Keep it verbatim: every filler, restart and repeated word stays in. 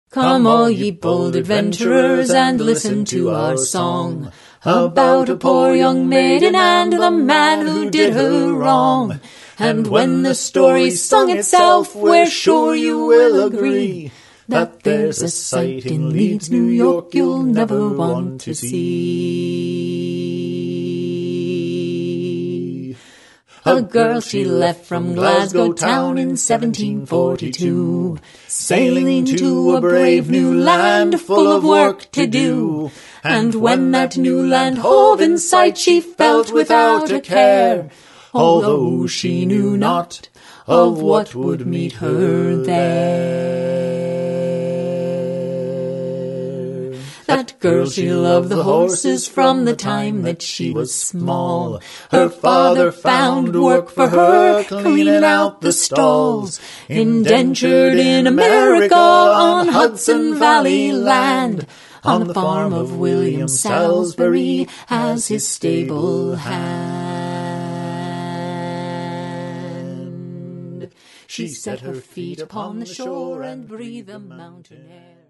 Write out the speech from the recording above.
Come all ye bold adventurers, and listen to our song about a poor young maiden and the man who did her wrong. And when the story's sung itself, we're sure you will agree that there's a sight in Leeds, New York, you'll never want to see. A girl she left from Glasgow town in seventeen forty-two, sailing to a brave new land full of work to do. And when that new land hove in sight, she felt without a care, although she knew not of what would meet her there. That girl, she loved the horses from the time that she was small. Her father found work for her, cleaning out the stalls, indentured in America on Hudson Valley land, on the farm of William Salisbury as his stable hand. She set her feet upon the shore and breathed the mountain air.